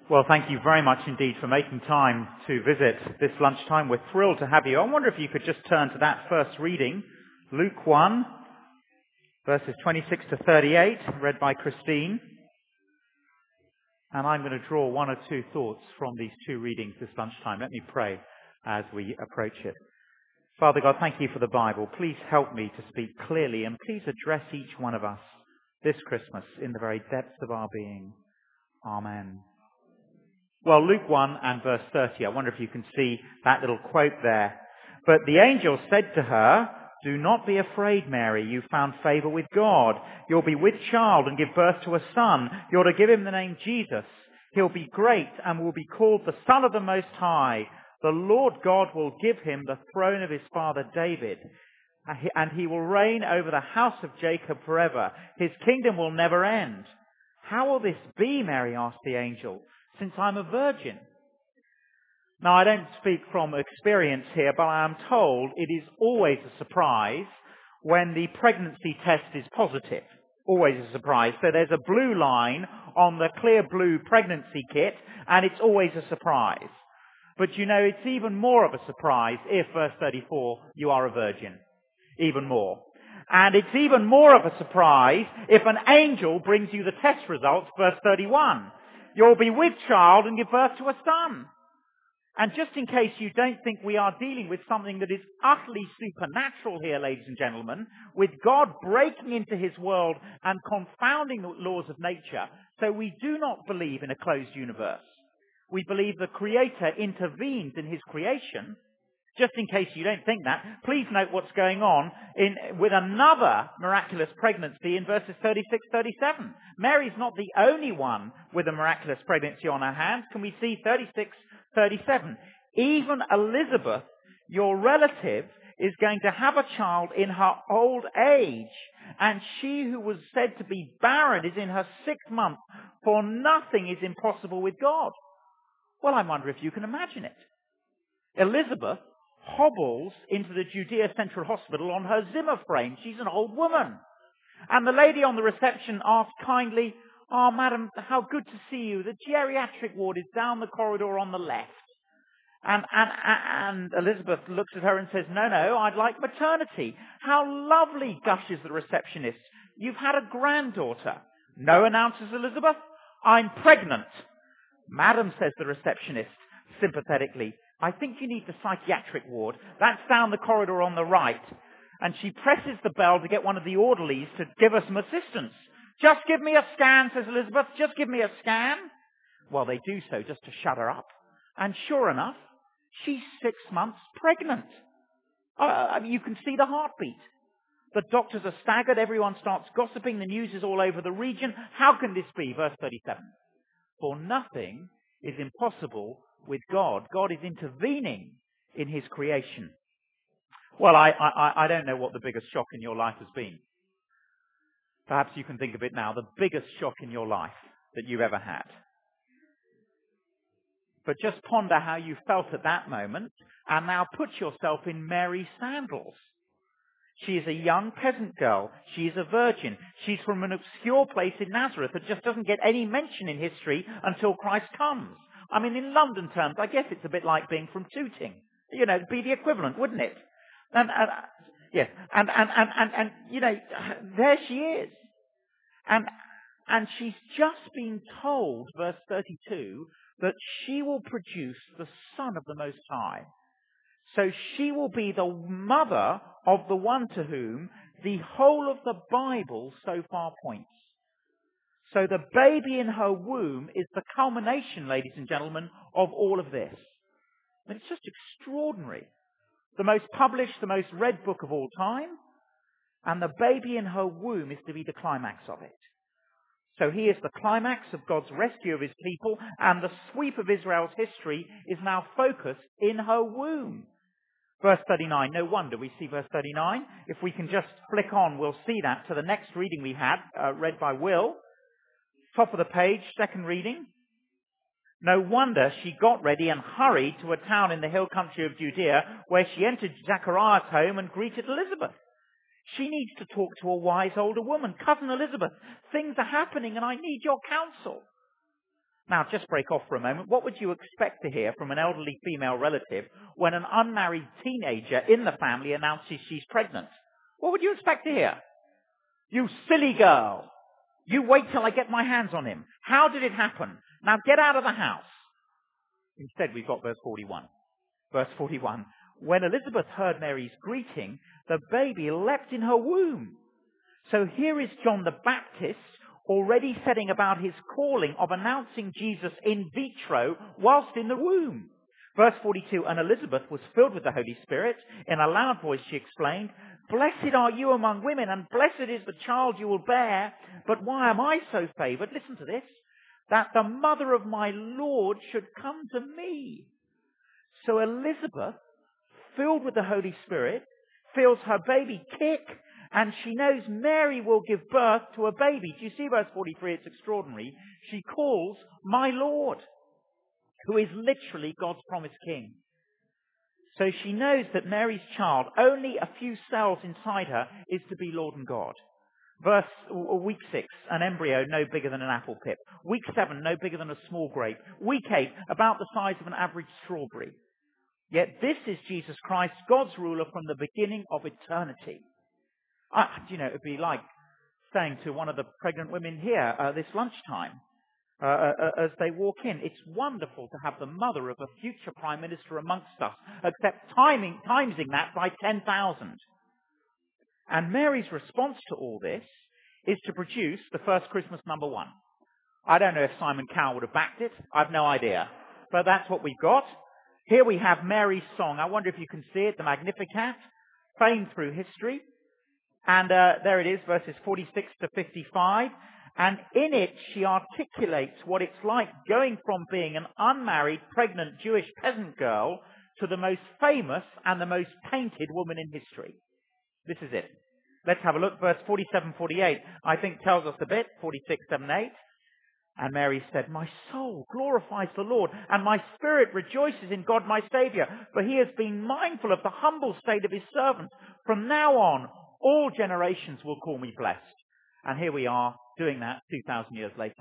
Well, thank you very much indeed for making time to visit this lunchtime. We're thrilled to have you. I wonder if you could just turn to that first reading, Luke 1, verses 26 to 38, read by Christine. And I'm going to draw one or two thoughts from these two readings this lunchtime. Let me pray as we approach it. Father God, thank you for the Bible. Please help me to speak clearly, and please address each one of us this Christmas in the very depths of our being. Amen. Well, Luke 1 and verse 30, I wonder if you can see that little quote there. But the angel said to her, "Do not be afraid, Mary. You found favor with God. You'll be with child and give birth to a son. You're to give him the name Jesus. He'll be great and will be called the Son of the Most High. The Lord God will give him the throne of his father David, and he will reign over the house of Jacob forever. His kingdom will never end." "How will this be?" Mary asked the angel, "since I'm a virgin?" Now, I don't speak from experience here, but I am told it is always a surprise when the pregnancy test is positive. Always a surprise. So there's a blue line on the clear blue pregnancy kit, and it's always a surprise. But you know, it's even more of a surprise if, verse 34, you are a virgin. Even more. And it's even more of a surprise if an angel brings you the test results, verse 31. You'll be with child and give birth to a son. And just in case you don't think we are dealing with something that is utterly supernatural here, ladies and gentlemen, with God breaking into his world and confounding the laws of nature, so we do not believe in a closed universe. We believe the Creator intervenes in his creation. Just in case you don't think that, please note what's going on with another miraculous pregnancy in verses 36, 37. Mary's not the only one with a miraculous pregnancy on her hands. Can we see 36, 37? Even Elizabeth, your relative, is going to have a child in her old age, and she who was said to be barren is in her 6th month, for nothing is impossible with God. Well, I wonder if you can imagine it. Elizabeth hobbles into the Judea Central Hospital on her Zimmer frame. She's an old woman. And the lady on the reception asked kindly, "Oh, madam, how good to see you. The geriatric ward is down the corridor on the left." And Elizabeth looks at her and says, no, I'd like maternity." "How lovely," gushes the receptionist. "You've had a granddaughter." "No," announces Elizabeth, "I'm pregnant." "Madam," says the receptionist sympathetically, "I think you need the psychiatric ward. That's down the corridor on the right." And she presses the bell to get one of the orderlies to give her some assistance. "Just give me a scan," says Elizabeth. "Just give me a scan." Well, they do so just to shut her up. And sure enough, she's 6 months pregnant. You can see the heartbeat. The doctors are staggered. Everyone starts gossiping. The news is all over the region. How can this be? Verse 37. For nothing is impossible with God. God is intervening in his creation. Well, I don't know what the biggest shock in your life has been. Perhaps you can think of it now, the biggest shock in your life that you've ever had. But just ponder how you felt at that moment, and now put yourself in Mary's sandals. She is a young peasant girl. She is a virgin. She's from an obscure place in Nazareth that just doesn't get any mention in history until Christ comes. I mean, in London terms, I guess it's a bit like being from Tooting. You know, it'd be the equivalent, wouldn't it? Yes. And you know, there she is. And she's just been told, verse 32, that she will produce the Son of the Most High. So she will be the mother of the one to whom the whole of the Bible so far points. So the baby in her womb is the culmination, ladies and gentlemen, of all of this. And it's just extraordinary. The most published, the most read book of all time, and the baby in her womb is to be the climax of it. So he is the climax of God's rescue of his people, and the sweep of Israel's history is now focused in her womb. Verse 39, no wonder we see verse 39. If we can just flick on, we'll see that to the next reading we had, read by Will. Top of the page, second reading. No wonder she got ready and hurried to a town in the hill country of Judea, where she entered Zachariah's home and greeted Elizabeth. She needs to talk to a wise older woman. Cousin Elizabeth, things are happening and I need your counsel. Now, just break off for a moment. What would you expect to hear from an elderly female relative when an unmarried teenager in the family announces she's pregnant? What would you expect to hear? You silly girl. You wait till I get my hands on him. How did it happen? Now get out of the house. Instead, we've got verse 41. Verse 41. When Elizabeth heard Mary's greeting, the baby leapt in her womb. So here is John the Baptist already setting about his calling of announcing Jesus in vitro whilst in the womb. Verse 42, and Elizabeth was filled with the Holy Spirit. In a loud voice she explained, "Blessed are you among women, and blessed is the child you will bear. But why am I so favoured?" Listen to this. "That the mother of my Lord should come to me." So Elizabeth, filled with the Holy Spirit, feels her baby kick, and she knows Mary will give birth to a baby. Do you see verse 43? It's extraordinary. She calls my Lord, who is literally God's promised king. So she knows that Mary's child, only a few cells inside her, is to be Lord and God. Week 6, an embryo no bigger than an apple pip. Week 7, no bigger than a small grape. Week 8, about the size of an average strawberry. Yet this is Jesus Christ, God's ruler from the beginning of eternity. It would be like saying to one of the pregnant women here this lunchtime, as they walk in, it's wonderful to have the mother of a future Prime Minister amongst us, except timesing that by 10,000. And Mary's response to all this is to produce the first Christmas number 1. I don't know if Simon Cowell would have backed it. I've no idea. But that's what we've got. Here we have Mary's song. I wonder if you can see it, the Magnificat, famed through history. And there it is, verses 46 to 55. And in it, she articulates what it's like going from being an unmarried, pregnant Jewish peasant girl to the most famous and the most painted woman in history. This is it. Let's have a look. Verse 47, 48, I think tells us a bit. 46, 7, 8. And Mary said, "My soul glorifies the Lord, and my spirit rejoices in God my Saviour, for he has been mindful of the humble state of his servant. From now on, all generations will call me blessed." And here we are doing that 2,000 years later.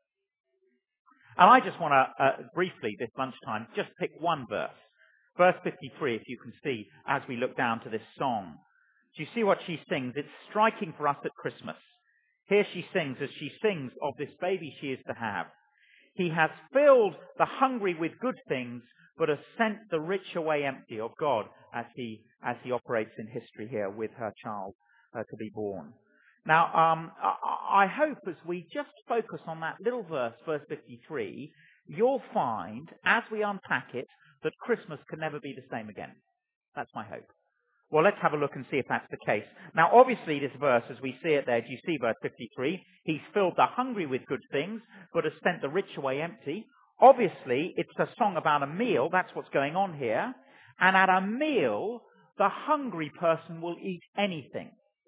And I just want to briefly, this lunchtime, just pick one verse. Verse 53, if you can see, as we look down to this song. Do you see what she sings? It's striking for us at Christmas. Here she sings, as she sings of this baby she is to have. "He has filled the hungry with good things, but has sent the rich away empty," of God, as he operates in history here with her child to be born. Now, I hope as we just focus on that little verse, verse 53, you'll find, as we unpack it, that Christmas can never be the same again. That's my hope. Well, let's have a look and see if that's the case. Now, obviously, this verse, as we see it there, do you see verse 53? He's filled the hungry with good things, but has sent the rich away empty. Obviously, it's a song about a meal. That's what's going on here. And at a meal, the hungry person will eat anything.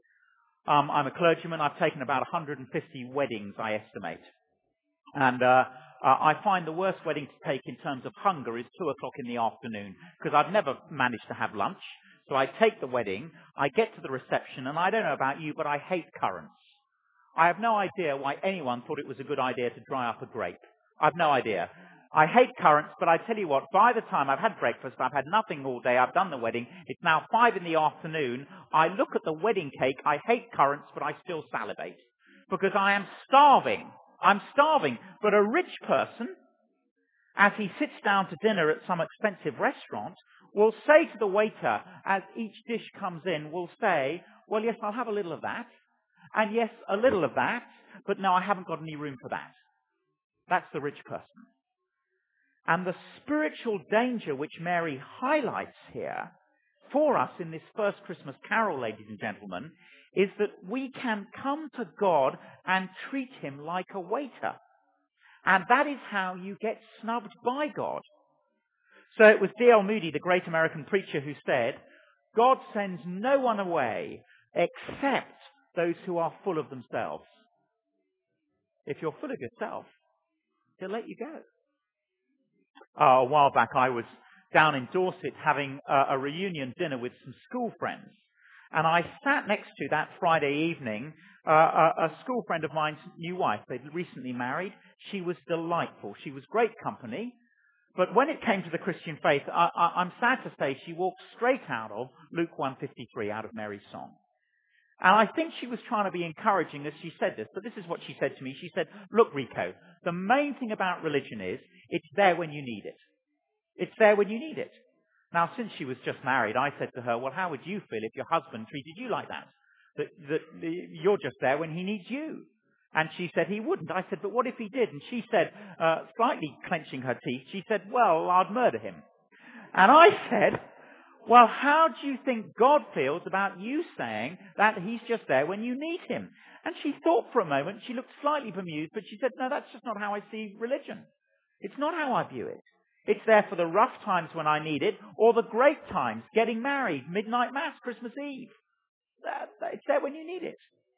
I'm a clergyman. I've taken about 150 weddings, I estimate. And I find the worst wedding to take in terms of hunger is 2 o'clock in the afternoon, because I've never managed to have lunch. So I take the wedding, I get to the reception, and I don't know about you, but I hate currants. I have no idea why anyone thought it was a good idea to dry up a grape. I've no idea. I hate currants, but I tell you what, by the time I've had breakfast, I've had nothing all day, I've done the wedding, it's now 5 in the afternoon, I look at the wedding cake, I hate currants, but I still salivate. Because I am starving. I'm starving. But a rich person, as he sits down to dinner at some expensive restaurant, will say to the waiter, as each dish comes in, will say, "Well, yes, I'll have a little of that. And yes, a little of that. But no, I haven't got any room for that." That's the rich person. And the spiritual danger which Mary highlights here for us in this first Christmas carol, ladies and gentlemen, is that we can come to God and treat him like a waiter. And that is how you get snubbed by God. So it was D.L. Moody, the great American preacher, who said, "God sends no one away except those who are full of themselves." If you're full of yourself, he'll let you go. A while back I was down in Dorset having a reunion dinner with some school friends. And I sat next to that Friday evening a school friend of mine's new wife. They'd recently married. She was delightful. She was great company. But when it came to the Christian faith, I'm sad to say she walked straight out of Luke 1:53, out of Mary's song. And I think she was trying to be encouraging as she said this, but this is what she said to me. She said, look, Rico, the main thing about religion is it's there when you need it. It's there when you need it. Now, since she was just married, I said to her, well, how would you feel if your husband treated you like that? That you're just there when he needs you. And she said he wouldn't. I said, but what if he did? And she said, slightly clenching her teeth, she said, well, I'd murder him. And I said, well, how do you think God feels about you saying that he's just there when you need him? And she thought for a moment. She looked slightly bemused, but she said, no, that's just not how I see religion. It's not how I view it. It's there for the rough times when I need it, or the great times, getting married, midnight mass, Christmas Eve. It's there when you need it.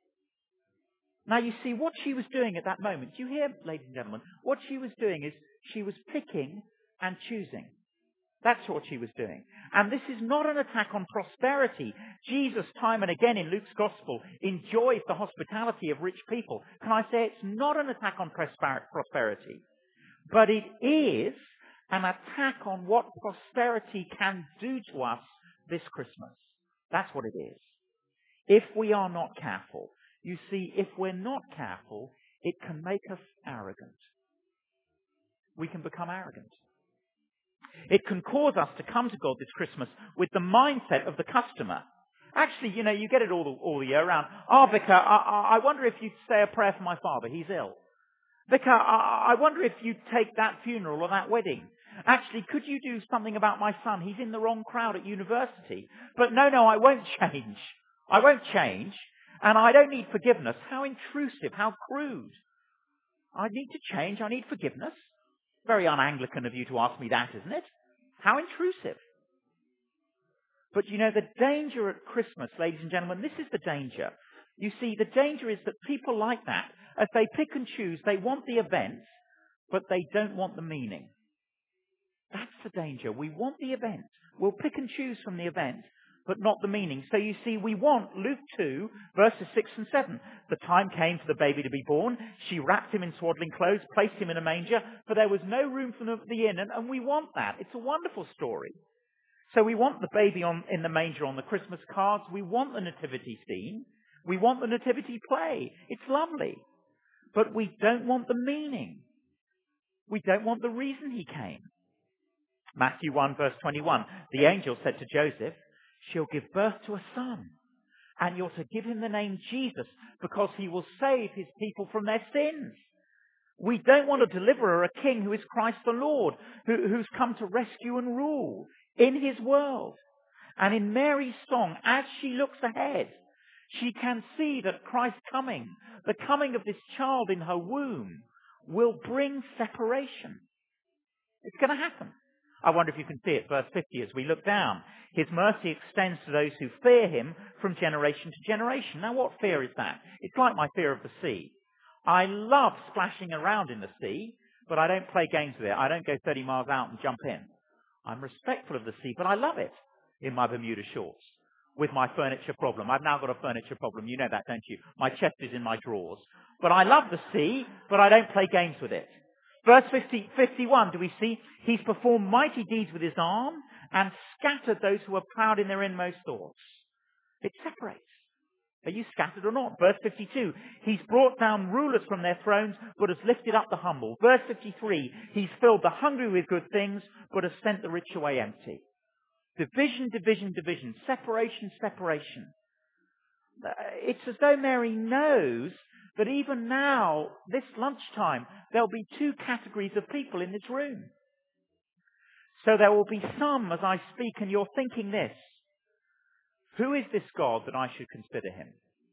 Now, you see, what she was doing at that moment, do you hear, ladies and gentlemen? What she was doing is she was picking and choosing. That's what she was doing. And this is not an attack on prosperity. Jesus, time and again in Luke's Gospel, enjoys the hospitality of rich people. Can I say it's not an attack on prosperity, but it is an attack on what prosperity can do to us this Christmas. That's what it is. If we are not careful. You see, if we're not careful, it can make us arrogant. We can become arrogant. It can cause us to come to God this Christmas with the mindset of the customer. Actually, you know, you get it all the year round. Oh, Vicar, I wonder if you'd say a prayer for my father. He's ill. Vicar, I wonder if you'd take that funeral or that wedding. Actually, could you do something about my son? He's in the wrong crowd at university. But no, I won't change. I won't change. And I don't need forgiveness. How intrusive, how crude. I need to change. I need forgiveness. Very un-Anglican of you to ask me that, isn't it? How intrusive. But you know, the danger at Christmas, ladies and gentlemen, this is the danger. You see, the danger is that people like that, as they pick and choose, they want the event, but they don't want the meaning. That's the danger. We want the event. We'll pick and choose from the event, but not the meaning. So you see, we want Luke 2, verses 6 and 7. The time came for the baby to be born. She wrapped him in swaddling clothes, placed him in a manger, for there was no room for the inn, and we want that. It's a wonderful story. So we want the baby in the manger on the Christmas cards. We want the nativity scene. We want the nativity play. It's lovely. But we don't want the meaning. We don't want the reason he came. Matthew 1, verse 21. The angel said to Joseph, she'll give birth to a son, and you're to give him the name Jesus, because he will save his people from their sins. We don't want a deliverer, a king who is Christ the Lord, who's come to rescue and rule in his world. And in Mary's song, as she looks ahead, she can see that Christ's coming, the coming of this child in her womb, will bring separation. It's going to happen. I wonder if you can see it, verse 50, as we look down. His mercy extends to those who fear him from generation to generation. Now, what fear is that? It's like my fear of the sea. I love splashing around in the sea, but I don't play games with it. I don't go 30 miles out and jump in. I'm respectful of the sea, but I love it in my Bermuda shorts with my furniture problem. I've now got a furniture problem. You know that, don't you? My chest is in my drawers. But I love the sea, but I don't play games with it. Verse 51, do we see? He's performed mighty deeds with his arm and scattered those who are proud in their inmost thoughts. It separates. Are you scattered or not? Verse 52, he's brought down rulers from their thrones, but has lifted up the humble. Verse 53, he's filled the hungry with good things, but has sent the rich away empty. Division, division, division. Separation, separation. It's as though Mary knows that even now, this lunchtime, there'll be two categories of people in this room. So there will be some, as I speak, and you're thinking this: who is this God that I should consider him?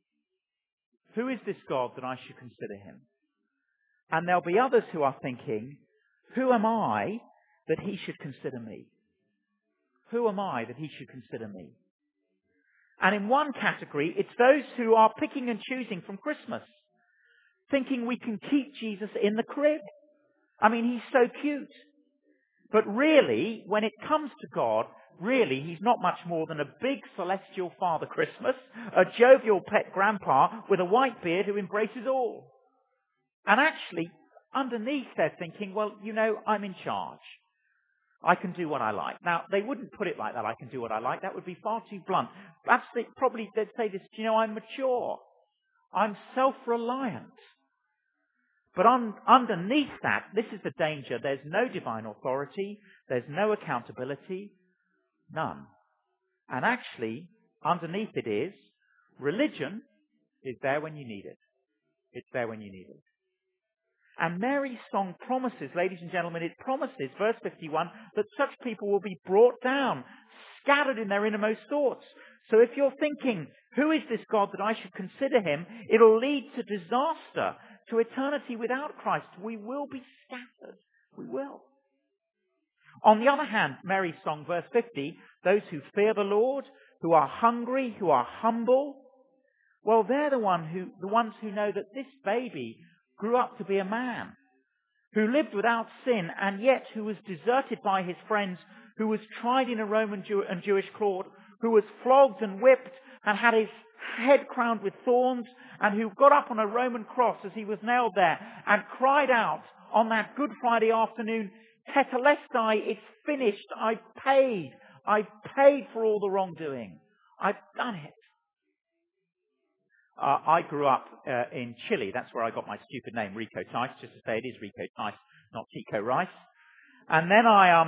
Who is this God that I should consider him? And there'll be others who are thinking, who am I that he should consider me? Who am I that he should consider me? And in one category, it's those who are picking and choosing from Christmas, thinking we can keep Jesus in the crib. I mean, he's so cute. But really, when it comes to God, really, he's not much more than a big celestial Father Christmas, a jovial pet grandpa with a white beard who embraces all. And actually, underneath they're thinking, well, I'm in charge. I can do what I like. Now, they wouldn't put it like that, I can do what I like. That would be far too blunt. Perhaps they'd say this, I'm mature. I'm self-reliant. But underneath that, this is the danger. There's no divine authority. There's no accountability. None. And actually, underneath it is, religion is there when you need it. It's there when you need it. And Mary's song promises, ladies and gentlemen, it promises, verse 51, that such people will be brought down, scattered in their innermost thoughts. So if you're thinking, who is this God that I should consider him? It'll lead to disaster, to eternity without Christ. We will be scattered. We will. On the other hand, Mary's song, verse 50, those who fear the Lord, who are hungry, who are humble, well, they're the ones who know that this baby grew up to be a man, who lived without sin, and yet who was deserted by his friends, who was tried in a Roman and Jewish court, who was flogged and whipped and had his head crowned with thorns, and who got up on a Roman cross as he was nailed there and cried out on that Good Friday afternoon, Tetelestai, it's finished. I've paid for all the wrongdoing. I've done it. I grew up in Chile. That's where I got my stupid name, Rico Tice. Just to say, it is Rico Tice, not Tico Rice. And then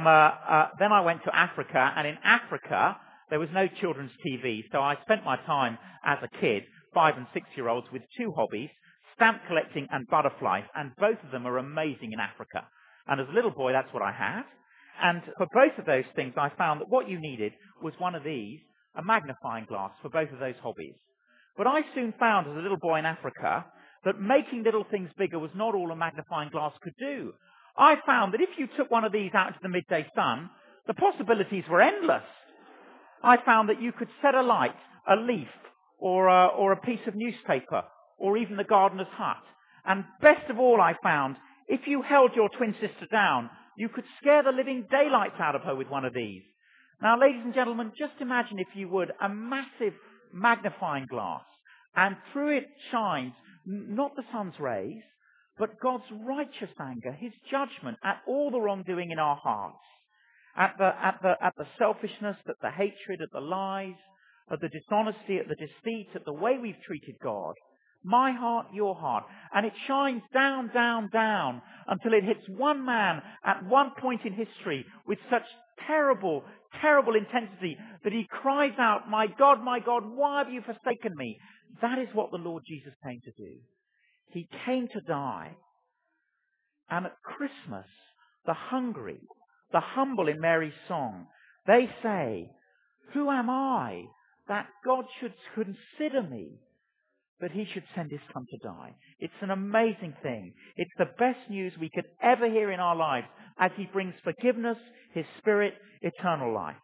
I went to Africa, and in Africa there was no children's TV, so I spent my time as a kid, 5 and 6-year-olds, with 2 hobbies: stamp collecting and butterflies, and both of them are amazing in Africa. And as a little boy, that's what I had. And for both of those things, I found that what you needed was one of these, a magnifying glass for both of those hobbies. But I soon found as a little boy in Africa that making little things bigger was not all a magnifying glass could do. I found that if you took one of these out into the midday sun, the possibilities were endless. I found that you could set alight a leaf or a piece of newspaper or even the gardener's hut. And best of all, I found, if you held your twin sister down, you could scare the living daylights out of her with one of these. Now, ladies and gentlemen, just imagine, if you would, a massive magnifying glass, and through it shines not the sun's rays, but God's righteous anger, his judgment at all the wrongdoing in our hearts, at the selfishness, at the hatred, at the lies, at the dishonesty, at the deceit, at the way we've treated God. My heart, your heart. And it shines down, down, down until it hits one man at one point in history with such terrible, terrible intensity that he cries out, my God, why have you forsaken me? That is what the Lord Jesus came to do. He came to die. And at Christmas, the hungry, the humble in Mary's song, they say, who am I that God should consider me, that he should send his son to die? It's an amazing thing. It's the best news we could ever hear in our lives as he brings forgiveness, his Spirit, eternal life.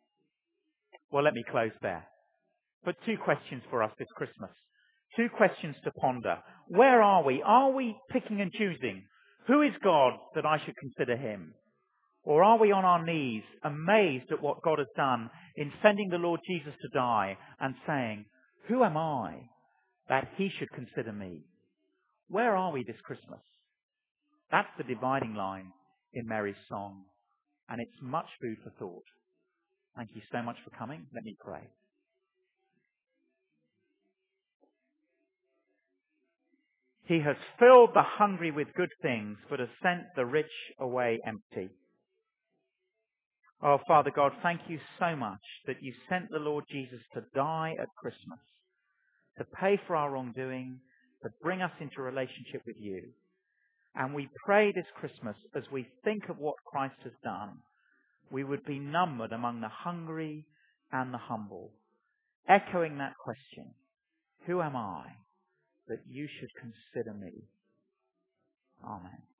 Well, let me close there. But 2 questions for us this Christmas. 2 questions to ponder. Where are we? Are we picking and choosing? Who is God that I should consider him? Or are we on our knees, amazed at what God has done in sending the Lord Jesus to die and saying, who am I that he should consider me? Where are we this Christmas? That's the dividing line in Mary's song, and it's much food for thought. Thank you so much for coming. Let me pray. He has filled the hungry with good things, but has sent the rich away empty. Oh, Father God, thank you so much that you sent the Lord Jesus to die at Christmas, to pay for our wrongdoing, to bring us into relationship with you. And we pray this Christmas, as we think of what Christ has done, we would be numbered among the hungry and the humble, echoing that question, who am I that you should consider me? Amen.